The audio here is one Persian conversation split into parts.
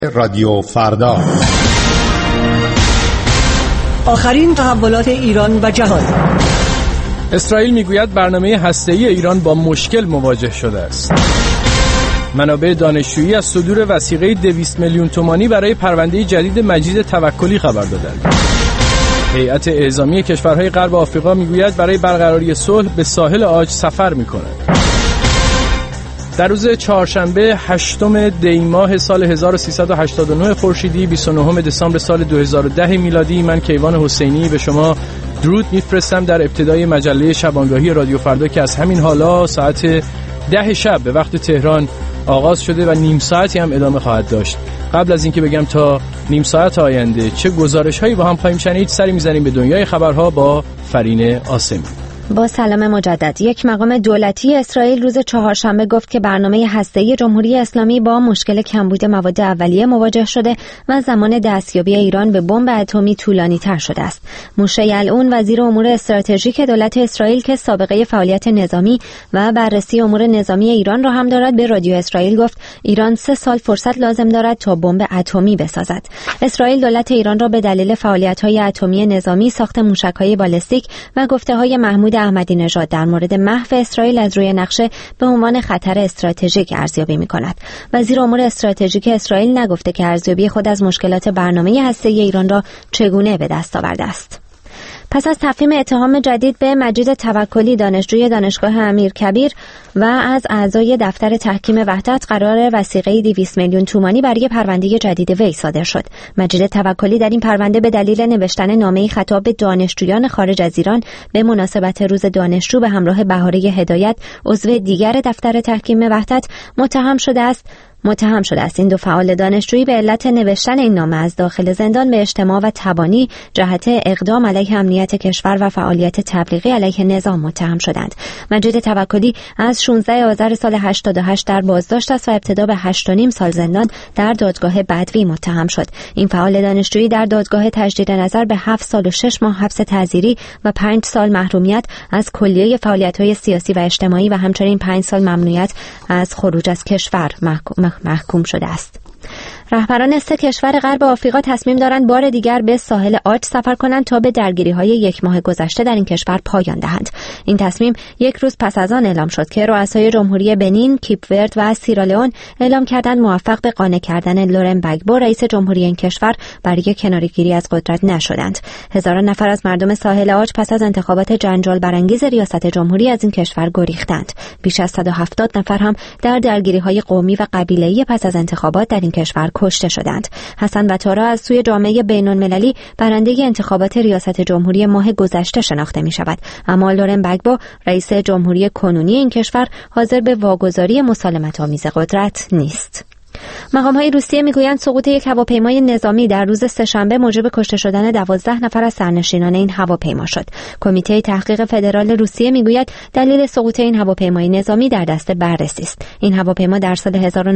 رادیو فردا، آخرین تحولات ایران و جهان. اسرائیل میگوید برنامه هسته‌ای ایران با مشکل مواجه شده است. منابع دانشجویی از صدور وثیقه 200 میلیون تومانی برای پرونده جدید مجید توکلی خبر دادند. هیئت اعزامی کشورهای غرب آفریقا میگوید برای برقراری صلح به ساحل عاج سفر می‌کند. در روز چهارشنبه 8 دی ماه سال 1389 خورشیدی 29 دسامبر سال 2010 میلادی من کیوان حسینی به شما درود میفرستم در ابتدای مجله شبانگاهی رادیو فردا که از همین حالا ساعت 10 شب به وقت تهران آغاز شده و نیم ساعتی هم ادامه خواهد داشت. قبل از اینکه بگم تا نیم ساعت آینده چه گزارش‌هایی با هم خواهیم شنید، سری می‌زنیم به دنیای خبرها با فرین آسمی. با سلام مجدد. یک مقام دولتی اسرائیل روز چهارشنبه گفت که برنامه هسته‌ای جمهوری اسلامی با مشکل کمبود مواد اولیه مواجه شده و زمان دستیابی ایران به بمب اتمی طولانی‌تر شده است. موشه یعلون وزیر امور استراتژیک دولت اسرائیل که سابقه فعالیت نظامی و بررسی امور نظامی ایران را هم دارد به رادیو اسرائیل گفت ایران 3 سال فرصت لازم دارد تا بمب اتمی بسازد. اسرائیل دولت ایران را به دلیل فعالیت‌های اتمی نظامی، ساخت موشک‌های بالستیک و گفته‌های محمود احمدی نژاد در مورد محو اسرائیل از روی نقشه به عنوان خطر استراتژیک ارزیابی می‌کند. وزیر امور استراتژیک اسرائیل نگفته که ارزیابی خود از مشکلات برنامه هسته‌ای ایران را چگونه به دست آورده است. پس از تفهیم اتهام جدید به مجید توکلی دانشجوی دانشگاه امیرکبیر و از اعضای دفتر تحکیم وحدت قرار وثیقه 200 میلیون تومانی برای پرونده جدید وی صادر شد. مجید توکلی در این پرونده به دلیل نوشتن نامه‌ای خطاب به دانشجویان خارج از ایران به مناسبت روز دانشجو به همراه بهاره هدایت عضو دیگر دفتر تحکیم وحدت متهم شده است. این دو فعال دانشجویی به علت نوشتن این نامه از داخل زندان به اجتماع و تبانی جهت اقدام علیه امنیت کشور و فعالیت تبلیغی علیه نظام متهم شدند. مجید توکلی از 16 آذر سال 88 در بازداشت است و ابتدا به 8.5 سال زندان در دادگاه بدوی متهم شد. این فعال دانشجویی در دادگاه تجدید نظر به 7 سال و 6 ماه حبس تعزیری و 5 سال محرومیت از کلیه فعالیت‌های سیاسی و اجتماعی و همچنین 5 سال ممنوعیت از خروج از کشور محکوم شده است. رهبران 3 کشور غرب آفریقا تصمیم دارند بار دیگر به ساحل عاج سفر کنند تا به درگیری‌های 1 ماه گذشته در این کشور پایان دهند. این تصمیم یک روز پس از آن اعلام شد که رؤسای جمهوری بنین، کیپ ورد و سیرالئون اعلام کردند موفق به قانع کردن لورن بگبو رئیس جمهوری این کشور برای کناره‌گیری از قدرت نشدند. هزاران نفر از مردم ساحل عاج پس از انتخابات جنجال برانگیز ریاست جمهوری از این کشور گریختند. بیش از 170 نفر هم در درگیری‌های قومی و قبیله‌ای پس از انتخابات در این کشور کشته شدند. حسن بطارا از سوی جامعه بین‌المللی برنده انتخابات ریاست جمهوری ماه گذشته شناخته می شود، اما لورن بگبو رئیس جمهوری کنونی این کشور حاضر به واگذاری مسالمت‌آمیز قدرت نیست. مقام‌های روسیه میگویند سقوط یک هواپیمای نظامی در روز سه‌شنبه موجب کشته شدن 12 نفر از سرنشینان این هواپیما شد. کمیته تحقیق فدرال روسیه میگوید دلیل سقوط این هواپیمای نظامی در دست بررسی است. این هواپیما در سال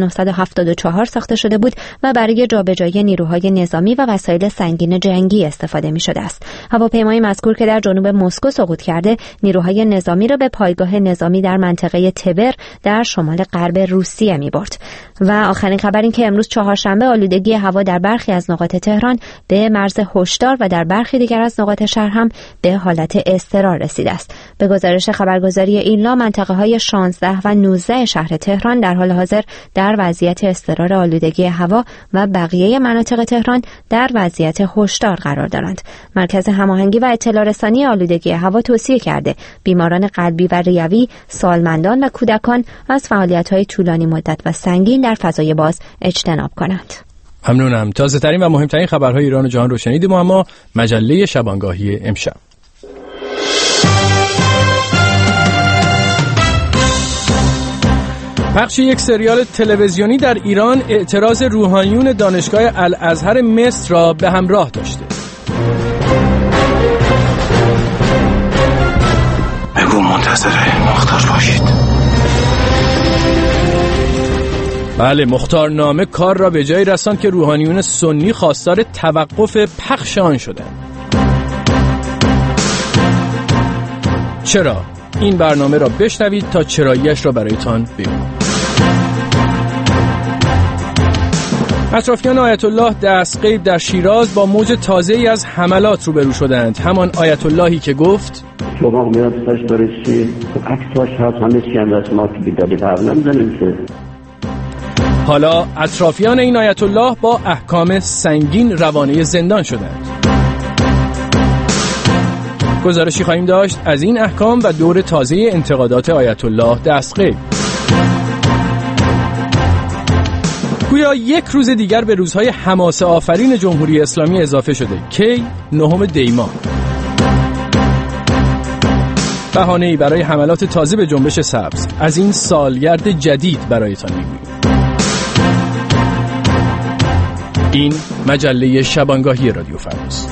1974 ساخته شده بود و برای جابجایی نیروهای نظامی و وسایل سنگین جنگی استفاده می‌شده است. هواپیمای مذکور که در جنوب مسکو سقوط کرده، نیروهای نظامی را به پایگاه نظامی در منطقه تبر در شمال غرب روسیه می‌برد. و آخرین خبر این که امروز چهارشنبه آلودگی هوا در برخی از نقاط تهران به مرز هشدار و در برخی دیگر از نقاط شهر هم به حالت اضطرار رسیده است. به گزارش خبرگزاری ایلنا منطقه‌های 16 و 19 شهر تهران در حال حاضر در وضعیت اضطرار آلودگی هوا و بقیه مناطق تهران در وضعیت هشدار قرار دارند. مرکز هماهنگی و اطلاع رسانی آلودگی هوا توصیه کرده بیماران قلبی و ریوی، سالمندان و کودکان از فعالیت‌های طولانی مدت و سنگین در فضای باز اجتناب کنند. ممنونم. تازه ترین و مهمترین خبرهای ایران و جهان رو شنیدیم و اما مجله شبانگاهی امشب. پخش یک سریال تلویزیونی در ایران اعتراض روحانیون دانشگاه الازهر مصر را به همراه داشته. بگو منتظر مختار باشید. بله، مختارنامه کار را به جایی رساند که روحانیون سنی خواستار توقف پخش آن شدند. چرا؟ این برنامه را بشنوید تا چراییش را برایتان بگویم. اطرافیان آیت الله دستغیب در شیراز با موج تازه‌ای از حملات روبرو شدند. همان آیت اللهی که گفت شما میاد تاش برسی اکتاش هست همه چیز از ما که بیداری پرنم زنیده. حالا اطرافیان این آیت الله با احکام سنگین روانه زندان شدند. گزارشی خواهیم داشت از این احکام و دور تازه انتقادات آیت الله دستغیب. گویا یک روز دیگر به روزهای حماسه آفرین جمهوری اسلامی اضافه شده. کی؟ 9 دی‌ماه. بهانه‌ای برای حملات تازه به جنبش سبز. از این سالگرد جدید برایتان میگوییم. این مجله شبانگاهی رادیو فردا.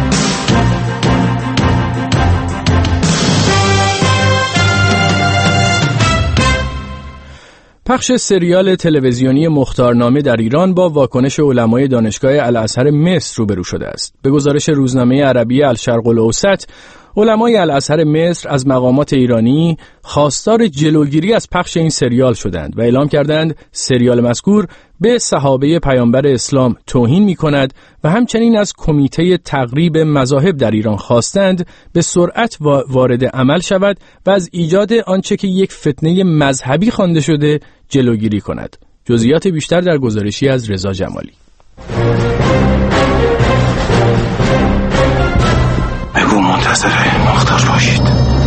پخش سریال تلویزیونی مختارنامه در ایران با واکنش علمای دانشگاه الازهر مصر روبرو شده است. به گزارش روزنامه عربی الشرق الاوسط، علمای الازهر مصر از مقامات ایرانی خواستار جلوگیری از پخش این سریال شدند و اعلام کردند سریال مذکور به صحابه پیامبر اسلام توهین می‌کند و همچنین از کمیته تقریب مذاهب در ایران خواستند به سرعت وارد عمل شود و از ایجاد آنچه که یک فتنه مذهبی خوانده شده جلوگیری کند. جزئیات بیشتر در گزارشی از رضا جمالی. بگو منتظر مختار باشید.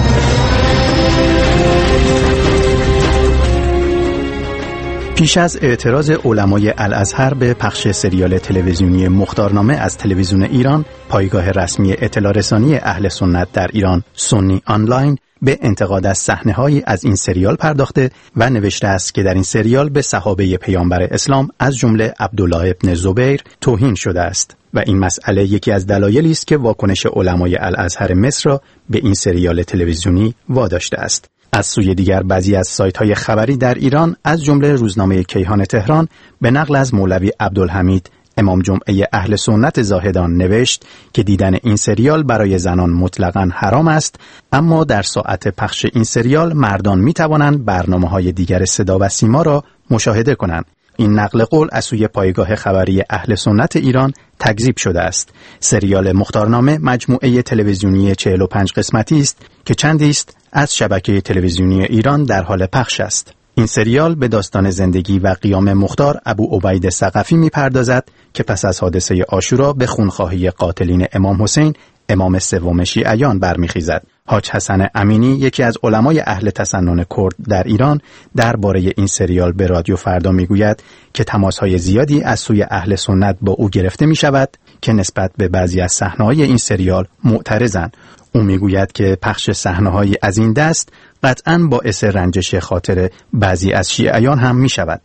پیش از اعتراض علمای الازهر به پخش سریال تلویزیونی مختارنامه از تلویزیون ایران، پایگاه رسمی اطلاع رسانی اهل سنت در ایران سنی آنلاین به انتقاد از صحنه‌هایی از این سریال پرداخته و نوشته است که در این سریال به صحابه پیامبر اسلام از جمله عبدالله ابن زبیر توهین شده است و این مسئله یکی از دلایلی است که واکنش علمای الازهر مصر را به این سریال تلویزیونی واداشته است. از سوی دیگر بعضی از سایت‌های خبری در ایران از جمله روزنامه کیهان تهران به نقل از مولوی عبدالحمید امام جمعه اهل سنت زاهدان نوشت که دیدن این سریال برای زنان مطلقاً حرام است، اما در ساعت پخش این سریال مردان می‌توانند برنامه‌های دیگر صدا و سیما را مشاهده کنند. این نقل قول از سوی پایگاه خبری اهل سنت ایران تکذیب شده است. سریال مختارنامه مجموعه تلویزیونی 45 قسمتی است که چندی است از شبکه تلویزیونی ایران در حال پخش است. این سریال به داستان زندگی و قیام مختار ابو عبید ثقفی می‌پردازد که پس از حادثه عاشورا به خونخواهی قاتلین امام حسین، امام سوم شیعیان برمیخیزد. حاج حسن امینی، یکی از علمای اهل تسنن کرد در ایران، درباره این سریال به رادیو فردا میگوید که تماس‌های زیادی از سوی اهل سنت با او گرفته می‌شود که نسبت به بعضی از صحنه‌های این سریال معترضند. او میگوید که پخش صحنه‌هایی از این دست قطعاً باعث رنجش خاطر بعضی از شیعیان هم می‌شود.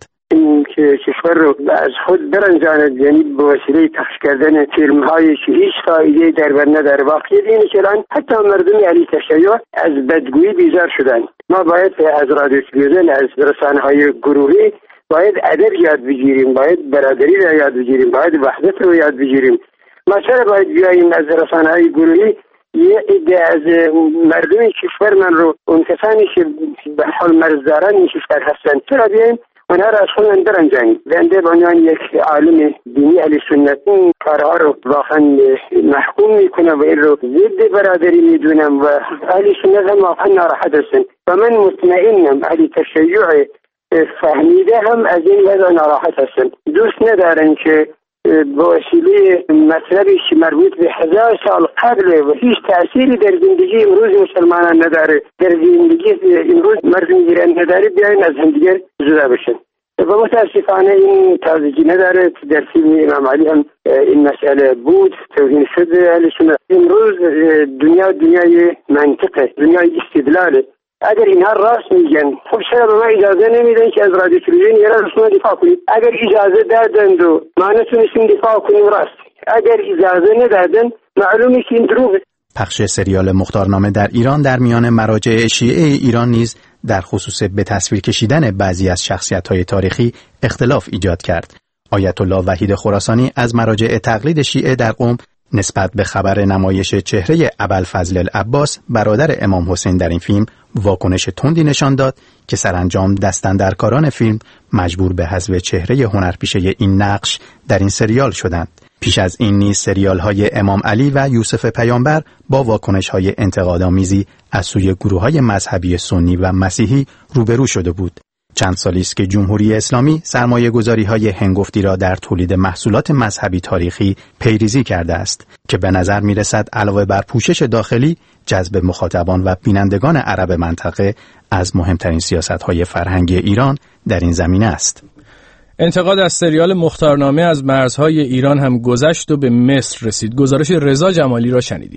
که کشور رو از خود برنجاند، یعنی به وسیله پخش کردن فیلم‌هایی که هیچ فایده در بر نداره. واقعیت اینه که الان حتی مردم علی تشیع از بدگویی بیزار شدن. ما باید از رادیو تلویزیون، از رسانه‌های گروهی باید ادب یاد بگیریم، باید برادری را یاد بگیریم، باید وحدت رو یاد بگیریم. ما چرا باید بیاییم از رسانه‌های گروهی یه عده از مردم کشور من رو، اون کسانی که به حال مرزداران این کشور هستن، چرا بیاییم اونها را از خودمون برنجانیم؟ بنده به عنوان یک عالم دینی اهل سنت این کارها رو واقعا محکوم میکنم و این رو ضد برادری میدونم و اهل سنت هم واقعا ناراحت هستن و من مطمئنم اهل تشیع فهمیده هم از این وضع ناراحت هستن. دوست ندارن که با وسیله مطلبی که مربوط به 1000 سال قبل و هیچ تأثیری در زندگی امروز مسلمانان نداره، در زندگی امروز مردم ایران نداره، بیاین از هم دیگر جدا بشن. و متاسفانه این تازگی نداره. در فیلم امام علی هم این مسئله بود، توهین شده اهل سنت. امروز دنیای منطقه، دنیای استدلاله. اگر اینها راست میگن، خب چرا به ما اجازه نمیدن که از رادیو تلویزیون ایران رسما دفاع کنیم؟ اگر اجازه دادند و ما نتونستیم دفاع کنیم راست، اگر اجازه ندادن معلومه که این دروغه. پخش سریال مختارنامه در ایران در میان مراجع شیعه ایران نیز در خصوص به تصویر کشیدن بعضی از شخصیت‌های تاریخی اختلاف ایجاد کرد. آیت الله وحید خراسانی از مراجع تقلید شیعه در قم نسبت به خبر نمایش چهره ابوالفضل العباس برادر امام حسین در این فیلم واکنش تندی نشان داد که سرانجام دستاندرکاران فیلم مجبور به حذف چهره هنرپیشه این نقش در این سریال شدند. پیش از این نیز سریال‌های امام علی و یوسف پیامبر با واکنش‌های انتقادآمیزی از سوی گروه‌های مذهبی سنی و مسیحی روبرو شده بود. چند سالی است که جمهوری اسلامی سرمایه‌گذاری‌های هنگفتی را در تولید محصولات مذهبی تاریخی پیریزی کرده است که به نظر می‌رسد علاوه بر پوشش داخلی، جذب مخاطبان و بینندگان عرب منطقه از مهمترین سیاست‌های فرهنگی ایران در این زمینه است. انتقاد از سریال مختارنامه از مرزهای ایران هم گذشت و به مصر رسید. گزارش رضا جمالی را شنیدیم.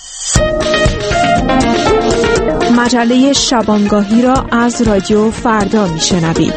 مجله شبانگاهی را از رادیو فردا میشنوید.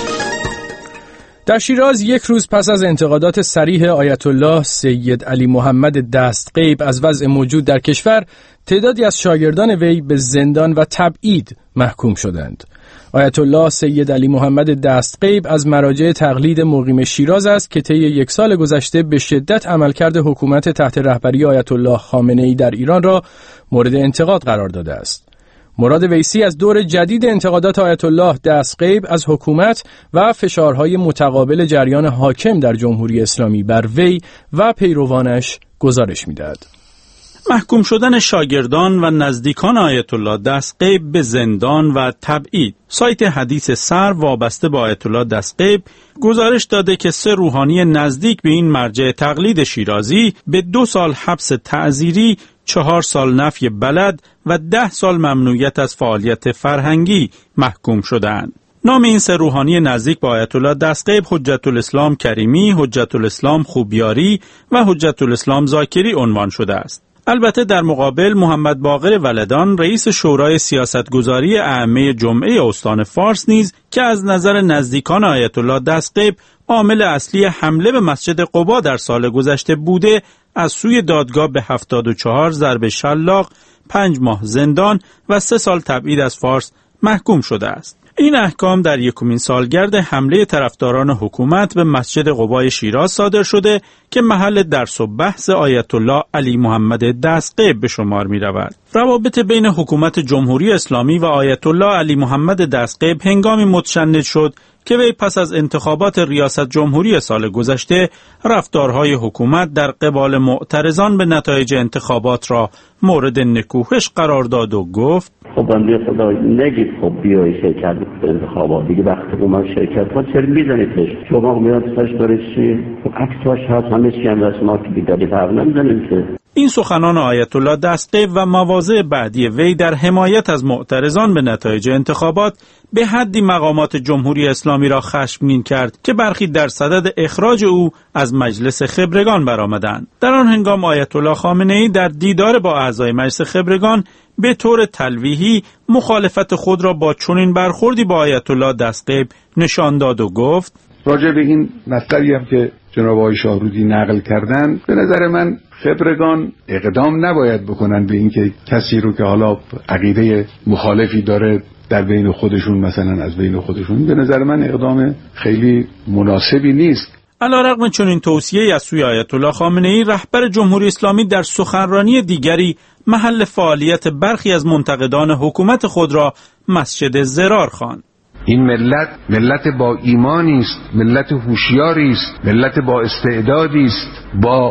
در شیراز یک روز پس از انتقادات صریح آیت الله سید علی محمد دستغیب از وضع موجود در کشور، تعدادی از شاگردان وی به زندان و تبعید محکوم شدند. آیت الله سید علی محمد دستغیب از مراجع تقلید مقیم شیراز است که طی یک سال گذشته به شدت عملکرد حکومت تحت رهبری آیت الله خامنه‌ای در ایران را مورد انتقاد قرار داده است. مراد ویسی از دور جدید انتقادات آیت الله دستغیب از حکومت و فشارهای متقابل جریان حاکم در جمهوری اسلامی بر وی و پیروانش گزارش می‌دهد. محکوم شدن شاگردان و نزدیکان آیت الله دستغیب به زندان و تبعید. سایت حدیث سر وابسته به آیت الله دستغیب گزارش داده که 3 روحانی نزدیک به این مرجع تقلید شیرازی به 2 سال حبس تعزیری، 4 سال نفی بلد و 10 سال ممنوعیت از فعالیت فرهنگی محکوم شدند. نام این 3 روحانی نزدیک به آیت الله دستغیب حجت الاسلام کریمی، حجت الاسلام خوبیاری و حجت الاسلام زاکری عنوان شده است. البته در مقابل محمد باقر ولدان رئیس شورای سیاستگذاری ائمه جمعه استان فارس نیز که از نظر نزدیکان آیت الله دستغیب عامل اصلی حمله به مسجد قبا در سال گذشته بوده، از سوی دادگاه به 74 ضرب شلاق، 5 ماه زندان و 3 سال تبعید از فارس محکوم شده است. این احکام در 1مین سالگرد حمله طرفداران حکومت به مسجد قبای شیراز صادر شده که محل درس و بحث آیت الله علی محمد دستغیب به شمار می رود. روابط بین حکومت جمهوری اسلامی و آیت الله علی محمد دستغیب هنگامی متشنج شد که وی پس از انتخابات ریاست جمهوری سال گذشته رفتارهای حکومت در قبال معترضان به نتایج انتخابات را مورد نکوهش قرار داد و گفت: خب بنده خدا نگید خب بیایی شرکت به انتخابات دیگه، وقتی اومد شرکت ها چرا میزنیدش؟ شما میاد ساش دارید چی؟ خب عکساش هست، همه چی هم رسم ما که بیداری فرق نمیزنیم که. این سخنان آیت الله دستغیب و مواضع بعدی وی در حمایت از معترضان به نتایج انتخابات به حدی مقامات جمهوری اسلامی را خشمگین کرد که برخی در صدد اخراج او از مجلس خبرگان برآمدند. در آن هنگام آیت الله خامنه‌ای در دیدار با اعضای مجلس خبرگان به طور تلویحی مخالفت خود را با چنین برخوردی با آیت الله دستغیب نشان داد و گفت: راجع به این مطلبی هم که جناب آقای شاهرودی نقل کردن، به نظر من خبرگان اقدام نباید بکنن به اینکه کسی رو که حالا عقیده مخالفی داره در بین خودشون، مثلا از بین خودشون، به نظر من اقدام خیلی مناسبی نیست. علیرغم چنین توصیه‌ای از سوی آیت الله خامنه‌ای، رهبر جمهوری اسلامی در سخنرانی دیگری محل فعالیت برخی از منتقدان حکومت خود را مسجد ضرار خواند. این ملت با ایمانی است، ملت هوشیاری است، ملت با استعدادی است. با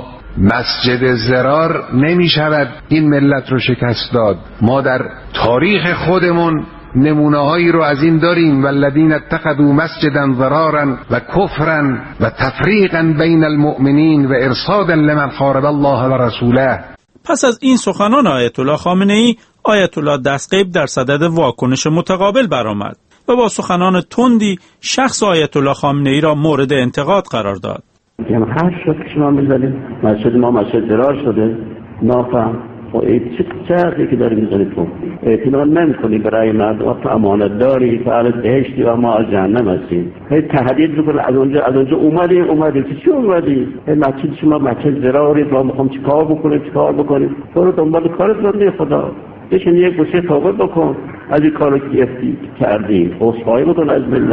مسجد ضرار نمی شود این ملت رو شکست داد. ما در تاریخ خودمون نمونه‌هایی رو از این داریم: والذین اتخذوا مسجدا ضرارا و کفرا و تفریقا بین المؤمنین و ارصادا لمن حارب الله و رسوله. پس از این سخنان آیت الله خامنه‌ای، آیت الله دستغیب در صدد واکنش متقابل برآمد و با سخنان تندی شخص آیت الله خامنه‌ای را مورد انتقاد قرار داد. یعنی هر شد که شما می‌ذارید مسجد ما مسجد ضرار شده، نافهم و چه حرفی که داری می‌زنید تو اعتماد نمی‌کنی برای مردم، تو امانت داری، فعال بهشتی و ما از جهنم هستیم. هی تهدید می‌کنی از اونجا اومدی چی اومدی؟ مسجد شما مسجد ضراری، ما می‌خوام چیکار بکنیم؟ برو دنبال کارت بنده خدا. بشین یک گوشه توبه بکن از این کارو که کردی، عذرخواهی بکن از ملت.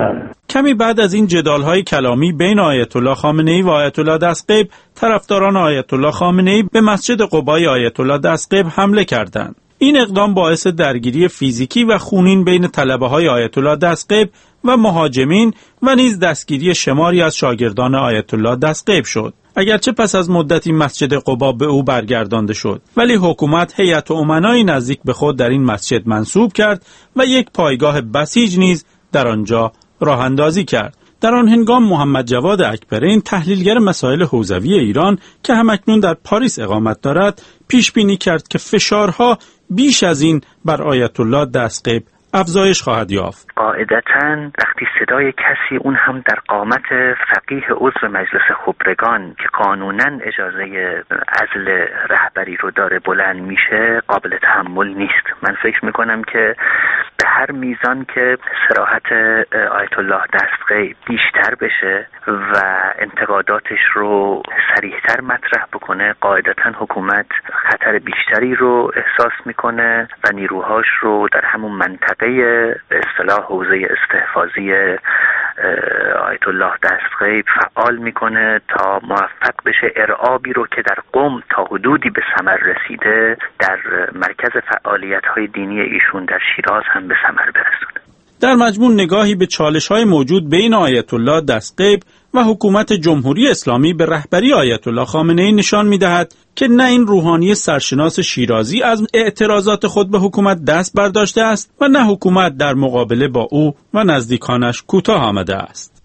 کمی بعد از این جدال‌های کلامی بین آیت الله خامنه‌ای و آیت الله دستقیب، طرفداران آیت الله خامنه‌ای به مسجد قبای آیت الله دستقیب حمله کردند. این اقدام باعث درگیری فیزیکی و خونین بین طلبه‌های آیت الله دستقیب و مهاجمین و نیز دستگیری شماری از شاگردان آیت الله دستقیب شد. اگرچه پس از مدتی مسجد قبا به او برگردانده شد، ولی حکومت هیئت امنای نزدیک به خود در این مسجد منصوب کرد و یک پایگاه بسیج نیز در آنجا راه اندازی کرد. در آن هنگام محمد جواد اکبرین، تحلیلگر مسائل حوزوی ایران که همکنون در پاریس اقامت دارد، پیش بینی کرد که فشارها بیش از این بر آیت الله دستقیب افزایش خواهد یافت. قاعدتاً وقتی صدای کسی، اون هم در قامت فقیه عضو مجلس خبرگان که قانوناً اجازه عزل رهبری رو داره بلند میشه، قابل تحمل نیست. من فکر میکنم که به هر میزان که صراحت آیت الله دستقیب بیشتر بشه و انتقاداتش رو صریح‌تر مطرح بکنه، قاعدتاً حکومت خطر بیشتری رو احساس میکنه و نیروهاش رو در همون منطقه به اصطلاح حوزه استحفاظی آیت الله دستقیب فعال میکنه تا موفق بشه ارعابی رو که در قم تا حدودی به ثمر رسیده در مرکز فعالیت‌های دینی ایشون در شیراز هم به ثمر برسونه. در مجموع نگاهی به چالش‌های موجود بین آیت الله دستقیب و حکومت جمهوری اسلامی به رهبری آیت الله خامنه‌ای نشان می‌دهد که نه این روحانی سرشناس شیرازی از اعتراضات خود به حکومت دست برداشته است و نه حکومت در مقابله با او و نزدیکانش کوتاه آمده است.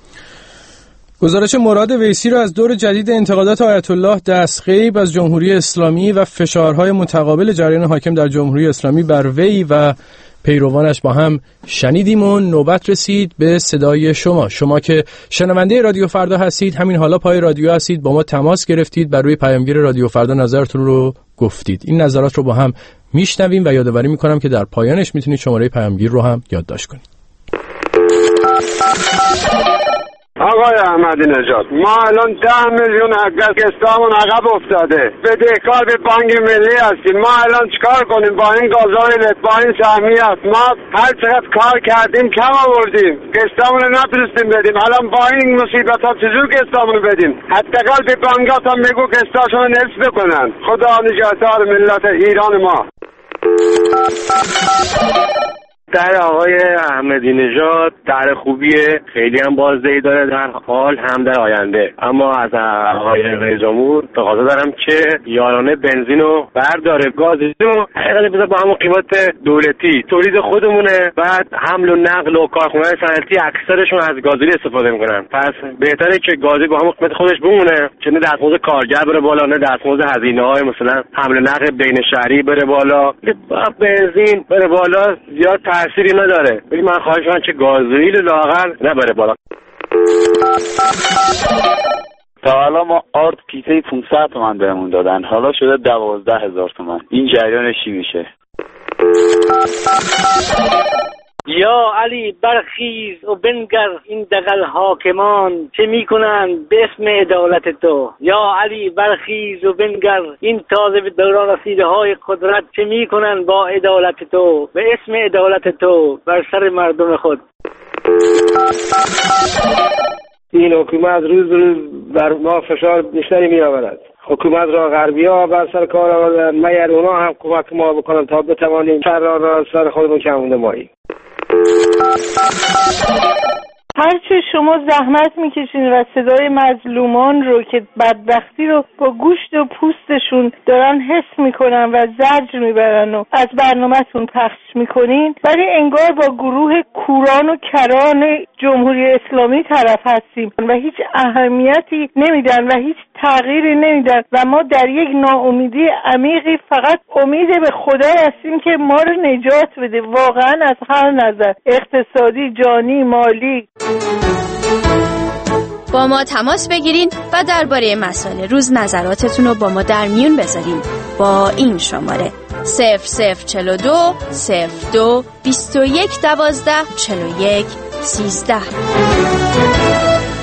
گزارش مراد ویسی را از دور جدید انتقادات آیت الله دستقیب از جمهوری اسلامی و فشارهای متقابل جریان حاکم در جمهوری اسلامی بر وی و پیروانش با هم شنیدیم و نوبت رسید به صدای شما که شنونده رادیو فردا هستید. همین حالا پای رادیو هستید، با ما تماس گرفتید، بر روی پیامگیر رادیو فردا نظرتون رو گفتید. این نظرات رو با هم میشنویم و یادآوری میکنم که در پایانش میتونید شماره پیامگیر رو هم یادداشت کنید. آقای احمدی نژاد، ما الان 10 میلیون قسطمون عقب افتاده، بدهکار به بانک ملی هستیم. ما الان چیکار کنیم با این گازوئیل، با این سهمیت؟ ما هر چقدر کار کردیم کم آوردیم، قسطمون رو نتونستیم بدیم. الان با این مصیبت ها چجور قسطمون رو بدیم؟ حداقل به بانک‌ها هم بگو قسطاشون رو نصف بکنن. خدا نگهدار ملت ایران ما. در آقای احمدی نژاد در خوبیه، خیلی هم بازدهی داره در حال هم در آینده، اما از آقای رئیس جمهور تقاضا دارم که یارانه بنزین رو برداره، گاز رو حقیقتا بذاره با همون قیمت دولتی، تولید خودمونه، بعد حمل و نقل و کارخونه‌های صنعتی اکثرشون از گازوئیل استفاده میکنن. پس بهتره که گازی با همون قیمت خودش بمونه که نه دستمزد کارگر بره بالا، نه دستمزد هزینه‌های مثلا حمل و نقل بین شهری بره بالا، بنزین بره بالا، زیاد تأثیری نداره. ولی من خواهش می‌کنم که گازوئیل لااقل نبره بالا. تا حالا ما آرد پیسه 500 تومن بهمون دادن، حالا شده 12,000 تومن. این جریانش چی میشه؟ یا علی برخیز و بنگر این دغل حاکمان چه میکنند به اسم عدالت تو. یا علی برخیز و بنگر این تازه به دوران رسیده های قدرت چه میکنند با عدالت تو، به اسم عدالت تو بر سر مردم خود. این حکومت روز روز بر ما فشار بیشتری می آورد. حکومت را غربی‌ها بر سر کار آوردن، مگر اونا هم کمک ما بکنن تا بتوانیم شر را سر خودمون کمونده ماییم. هرچه شما زحمت میکشین و صدای مظلومان رو که بدبختی رو با گوشت و پوستشون دارن حس میکنن و زجر میبرن و از برنامه‌تون پخش میکنین، ولی انگار با گروه کوران و کران جمهوری اسلامی طرف هستیم و هیچ اهمیتی نمیدن و هیچ تغییری نمیدن و ما در یک ناامیدی عمیقی فقط امید به خدا هستیم که ما رو نجات بده، واقعا از هر نظر، اقتصادی، جانی، مالی. با ما تماس بگیرین و درباره مسائل روز نظراتتون رو با ما در میون بذارین با این شماره 0042 02 21 12 41 13.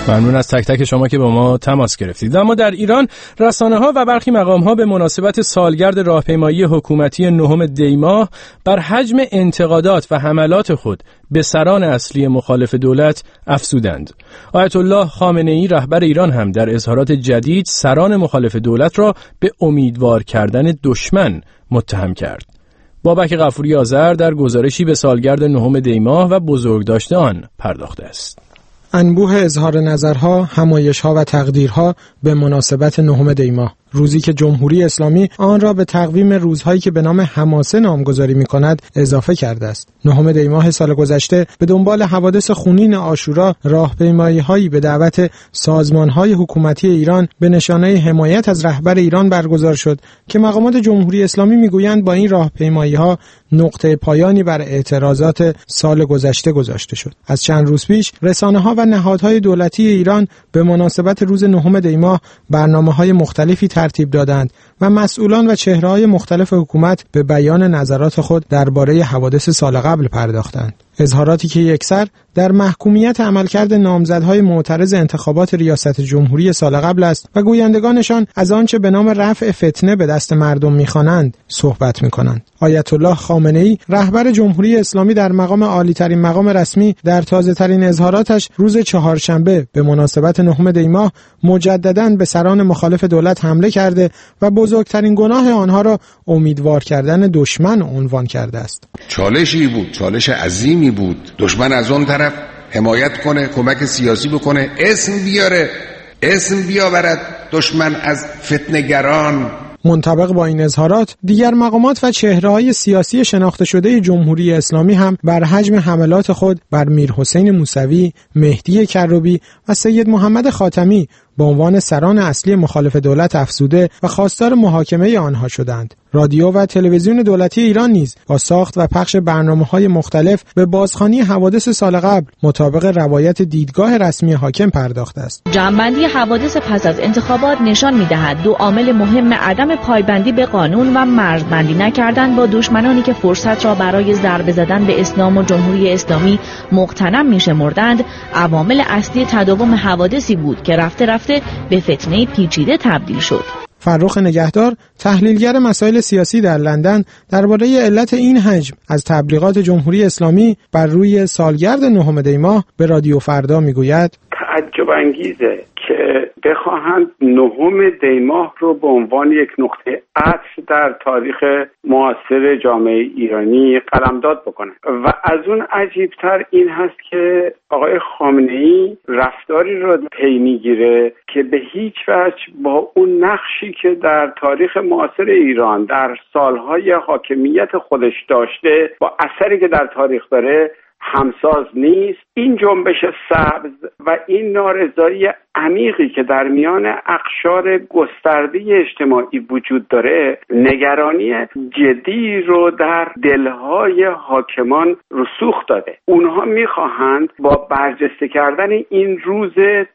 ممنون از تک تک شما که با ما تماس گرفتید. اما در ایران رسانه‌ها و برخی مقام‌ها به مناسبت سالگرد راهپیمایی حکومتی 9 دی‌ماه بر حجم انتقادات و حملات خود به سران اصلی مخالف دولت افزودند. آیت الله خامنه‌ای رهبر ایران هم در اظهارات جدید سران مخالف دولت را به امیدوار کردن دشمن متهم کرد. بابک غفوری آذر در گزارشی به سالگرد 9 دی‌ماه و بزرگداشت آن پرداخته است. انبوه اظهار نظرها، همایش‌ها و تقدیرها به مناسبت 9 دی‌ماه، روزی که جمهوری اسلامی آن را به تقویم روزهایی که به نام حماسه نامگذاری می‌کند اضافه کرده است. 9 دی‌ماه سال گذشته به دنبال حوادث خونین عاشورا راهپیمایی‌هایی به دعوت سازمان‌های حکومتی ایران به نشانه حمایت از رهبر ایران برگزار شد که مقامات جمهوری اسلامی می‌گویند با این راهپیمایی‌ها نقطه پایانی بر اعتراضات سال گذشته گذاشته شد. از چند روز پیش رسانه‌ها و نهادهای دولتی ایران به مناسبت روز 9 دی‌ماه برنامه‌های مختلفی ترتیب دادند و مسئولان و چهره‌های مختلف حکومت به بیان نظرات خود درباره حوادث سال قبل پرداختند. اظهاراتی که یکسر در محکومیت عملکرد نامزدهای معترض انتخابات ریاست جمهوری سال قبل است و گویندگانشان از آنچه به نام رفع فتنه به دست مردم می‌خوانند صحبت می‌کنند. آیت الله خامنه‌ای رهبر جمهوری اسلامی در مقام عالی‌ترین مقام رسمی در تازه‌ترین اظهاراتش روز چهارشنبه به مناسبت 9 دی‌ماه مجدداً به سران مخالف دولت حمله کرده و بزرگترین گناه آنها را امیدوار کردن دشمن عنوان کرده است. چالشی بود، چالش عظیمی بود. دشمن از اون طرف حمایت کنه، کمک سیاسی بکنه، اسم بیاره، اسم بیاورد دشمن از فتنه‌گران. منطبق با این اظهارات، دیگر مقامات و چهره‌های سیاسی شناخته شده جمهوری اسلامی هم بر حجم حملات خود بر میرحسین موسوی، مهدی کروبی و سید محمد خاتمی به عنوان سران اصلی مخالف دولت افزوده و خواستار محاکمه آنها شدند. رادیو و تلویزیون دولتی ایران نیز با ساخت و پخش برنامه‌های مختلف به بازخوانی حوادث سال قبل مطابق روایت دیدگاه رسمی حاکم پرداخته است. جمع‌بندی حوادث پس از انتخابات نشان می‌دهد دو عامل مهم عدم پایبندی به قانون و مرزبندی نکردن با دشمنانی که فرصت را برای ضربه زدن به اسلام و جمهوری اسلامی مغتنم می‌شمردند، عوامل اصلی تداوم حوادثی بود که رفته به فتنه پیچیده تبدیل شد. فرخ نگهدار، تحلیلگر مسائل سیاسی در لندن، درباره علت این حجم از تبلیغات جمهوری اسلامی بر روی سالگرد 9 دی‌ماه به رادیو فردا میگوید: تعجب انگیزه که بخواهند 9 دی‌ماه رو به عنوان یک نقطه عطف در تاریخ معاصر جامعه ایرانی قلمداد بکنه و از اون عجیبتر این هست که آقای خامنه‌ای رفتاری رو پی میگیره که به هیچ وجه با اون نقشی که در تاریخ معاصر ایران در سالهای حاکمیت خودش داشته، با اثری که در تاریخ داره همساز نیست. این جنبش سبز و این نارضایی عمیقی که در میان اقشار گسترده اجتماعی وجود داره، نگرانی جدی رو در دلهای حاکمان رسوخ داده. اونها میخواهند با برجسته کردن این روز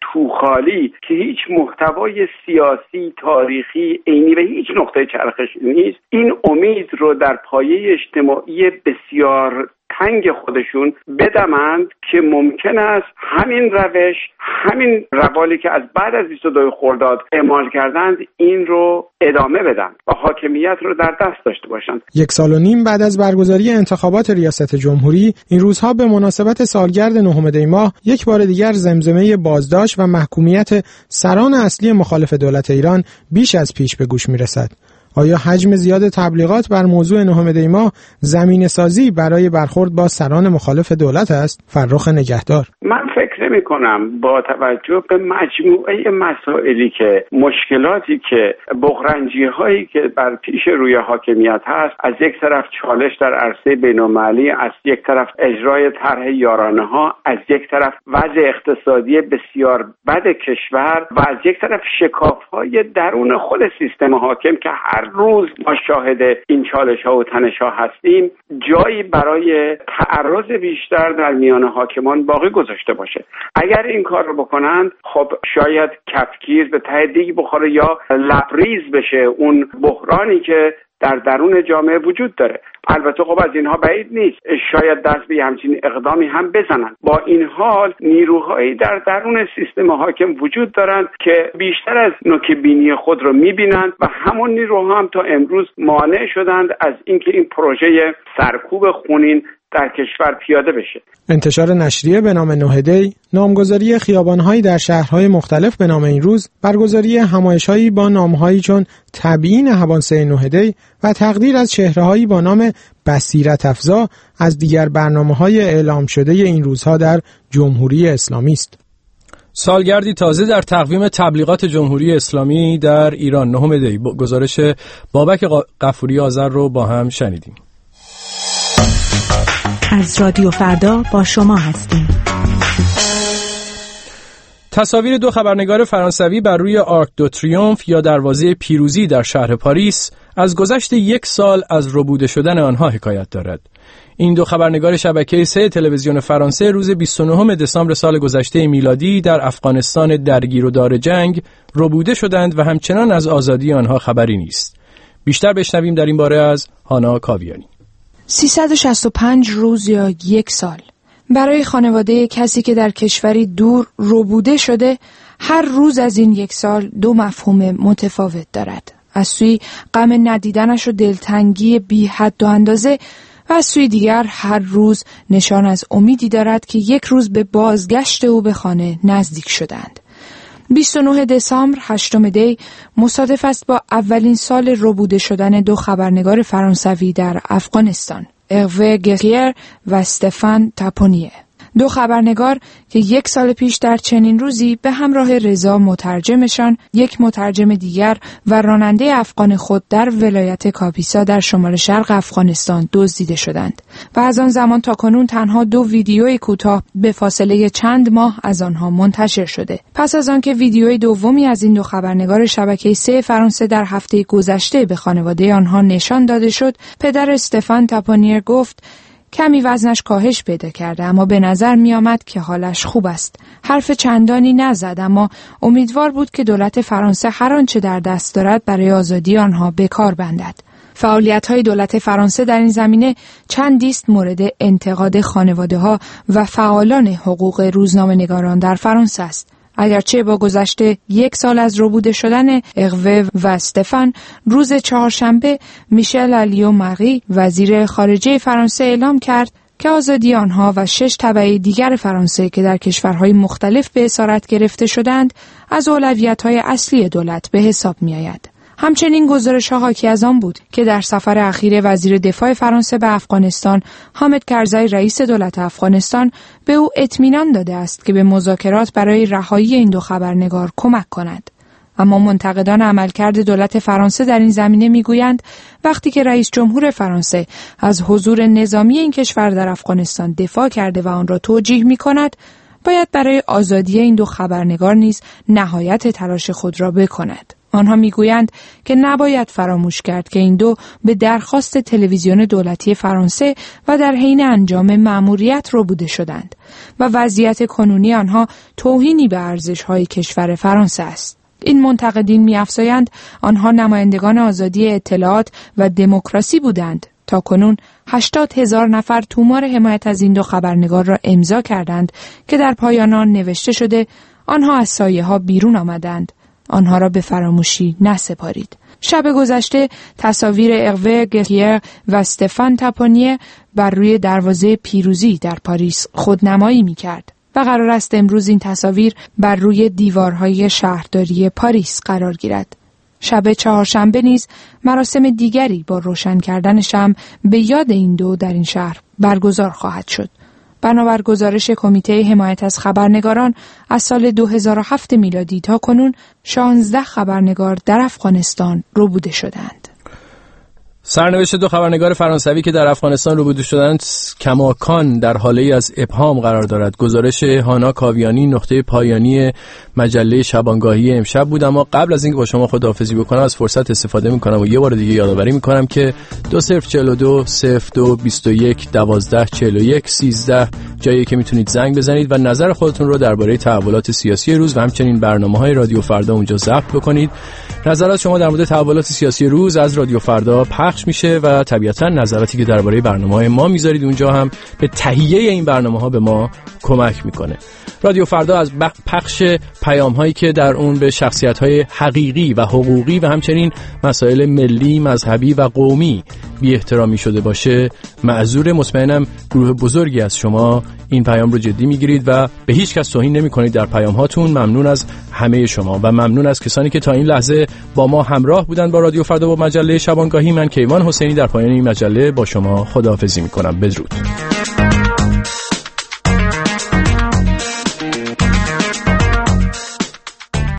توخالی که هیچ محتوای سیاسی، تاریخی، عینی و هیچ نقطه چرخش نیست، این امید رو در پایه اجتماعی بسیار تنگ خودشون بدمند که ممکن است همین روش، همین روالی که از بعد از 22 خرداد اعمال کردند این رو ادامه بدن و حاکمیت رو در دست داشته باشند. 1.5 سال بعد از برگزاری انتخابات ریاست جمهوری، این روزها به مناسبت سالگرد 9 دی‌ماه یک بار دیگر زمزمه بازداشت و محکومیت سران اصلی مخالف دولت ایران بیش از پیش به گوش میرسد. آیا حجم زیاد تبلیغات بر موضوع 9 دی‌ماه زمینه‌سازی برای برخورد با سران مخالف دولت است؟ فرخ نگهدار: من فکر نمی‌کنم با توجه به مجموعه مسائلی که مشکلاتی که بغرنجی‌هایی که بر پیش روی حاکمیت هست، از یک طرف چالش در عرصه بین‌المللی، از یک طرف اجرای طرح یارانه‌ها، از یک طرف وضع اقتصادی بسیار بد کشور و از یک طرف شکاف‌های درون خود سیستم حاکم که هر روز ما شاهد این چالش‌ها و تنش‌ها هستیم، جایی برای تعرض بیشتر در میان حاکمان باقی گذاشته باشه. اگر این کار رو بکنند، خب شاید کفگیر به ته دیگ بخوره یا لبریز بشه اون بحرانی که در درون جامعه وجود داره. البته خب از اینها بعید نیست شاید دست به همچین اقدامی هم بزنن. با این حال نیروهایی در درون سیستم حاکم وجود دارند که بیشتر از نوک بینی خود رو میبینند و همون نیروها هم تا امروز مانع شدند از اینکه این پروژه سرکوب خونین در کشور پیاده بشه. انتشار نشریه به نام 9 دی، نامگذاری خیابان‌هایی در شهرهای مختلف به نام این روز، برگزاری همایش‌هایی با نام‌هایی چون تبیین حوادث 9 دی و تقدیر از چهره‌هایی با نام بصیرت افزا از دیگر برنامه‌های اعلام شده این روزها در جمهوری اسلامی است. سالگردی تازه در تقویم تبلیغات جمهوری اسلامی در ایران 9 دی. گزارش بابک غفوری آذر رو با هم شنیدیم. از رادیو فردا با شما هستیم. تصاویر دو خبرنگار فرانسوی بر روی آرک دو تریومف یا دروازه پیروزی در شهر پاریس از گذشت 1 سال از ربوده شدن آنها حکایت دارد. این دو خبرنگار شبکه 3 تلویزیون فرانسه روز 29 دسامبر سال گذشته میلادی در افغانستان درگیر و دار جنگ ربوده شدند و همچنان از آزادی آنها خبری نیست. بیشتر بشنویم در این باره از هانا کاویانی. 365 روز یا 1 سال برای خانواده کسی که در کشوری دور ربوده شده، هر روز از این 1 سال 2 مفهوم متفاوت دارد. از سوی غم ندیدنش و دلتنگی بی حد و اندازه و از سوی دیگر هر روز نشان از امیدی دارد که 1 روز به بازگشت او به خانه نزدیک شدند. 29 دسامبر 8 دی مصادف است با اولین سال ربوده شدن 2 خبرنگار فرانسوی در افغانستان، اروه گریر و استفان تاپونیه. 2 خبرنگار که 1 سال پیش در چنین روزی به همراه رضا مترجمشان، 1 مترجم دیگر و راننده افغان خود در ولایت کاپیسا در شمال شرق افغانستان دزدیده شدند و از آن زمان تا کنون تنها 2 ویدیوی کوتاه به فاصله چند ماه از آنها منتشر شده. پس از آنکه ویدیوی دومی از این 2 خبرنگار شبکه 3 فرانسه در هفته گذشته به خانواده آنها نشان داده شد، پدر استفان تاپونیر گفت کمی وزنش کاهش پیدا کرده، اما به نظر می آمد که حالش خوب است. حرف چندانی نزد، اما امیدوار بود که دولت فرانسه هر آنچه در دست دارد برای آزادی آنها به کار بندد. فعالیت‌های دولت فرانسه در این زمینه چندی است مورد انتقاد خانواده‌ها و فعالان حقوق روزنامه‌نگاران در فرانسه است. اگرچه با گذشت 1 سال از ربوده شدن اروه و استفان، روز چهارشنبه میشل الیو ماری وزیر خارجه فرانسه اعلام کرد که آزادی آنها و 6 تبع دیگر فرانسه که در کشورهای مختلف به اسارت گرفته شدند از اولویت‌های اصلی دولت به حساب می‌آید. همچنین گزارش‌ها حاکی از آن بود که در سفر اخیر وزیر دفاع فرانسه به افغانستان، حامد کرزی رئیس دولت افغانستان به او اطمینان داده است که به مذاکرات برای رهایی این 2 خبرنگار کمک کند. اما منتقدان عملکرد دولت فرانسه در این زمینه میگویند وقتی که رئیس جمهور فرانسه از حضور نظامی این کشور در افغانستان دفاع کرده و آن را توجیه می‌کند، باید برای آزادی این 2 خبرنگار نیز نهایت تلاش خود را بکند. آنها میگویند که نباید فراموش کرد که این 2 به درخواست تلویزیون دولتی فرانسه و در حین انجام مأموریت ربوده شدند و وضعیت کنونی آنها توهینی به ارزش‌های کشور فرانسه است. این منتقدین می‌افزایند آنها نمایندگان آزادی اطلاعات و دموکراسی بودند. تا کنون 80,000 نفر تومار حمایت از این 2 خبرنگار را امضا کردند که در پایان آن نوشته شده آنها از سایه‌ها بیرون آمدند. آنها را به فراموشی نسپارید. شب گذشته تصاویر اروه گریر و استفان تاپونیه بر روی دروازه پیروزی در پاریس خودنمایی می‌کرد و قرار است امروز این تصاویر بر روی دیوارهای شهرداری پاریس قرار گیرد. شب چهارشنبه نیز مراسم دیگری با روشن کردن شمع به یاد این 2 در این شهر برگزار خواهد شد. بنابر گزارش کمیته حمایت از خبرنگاران از سال 2007 میلادی تا کنون 16 خبرنگار در افغانستان ربوده شدند. سرنوشت دو خبرنگار فرانسوی که در افغانستان روبرو شدند کماکان در حاله از ابهام قرار دارد. گزارش هانا کاویانی نقطه پایانی مجله شبانگاهی امشب بود. اما قبل از اینکه با شما خداحافظی بکنم از فرصت استفاده میکنم و یه بار دیگه یادآوری میکنم که 2042 02 21 12 41 13 جایی که میتونید زنگ بزنید و نظر خودتون رو درباره تحولات سیاسی روز و همچنین برنامه‌های رادیو فردا اونجا ضبط بکنید. نظرات شما در مورد تحولات سیاسی روز از رادیو فردا پخش میشه و طبیعتا نظراتی که درباره برنامه‌های ما میذارید اونجا هم به تهیه این برنامه‌ها به ما کمک میکنه. رادیو فردا از پخش پیام‌هایی که در اون به شخصیت‌های حقیقی و حقوقی و همچنین مسائل ملی، مذهبی و قومی بی احترامی شده باشه معذور. مطمئنم گروه بزرگی از شما این پیام رو جدی میگیرید و به هیچ کس توهین نمی‌کنید در پیام‌هاتون. ممنون از همه شما و ممنون از کسانی که تا این لحظه با ما همراه بودن با رادیو فردا با مجله شبانگاهی. من کیوان حسینی در پایان این مجله با شما خداحافظی می‌کنم. بدرود.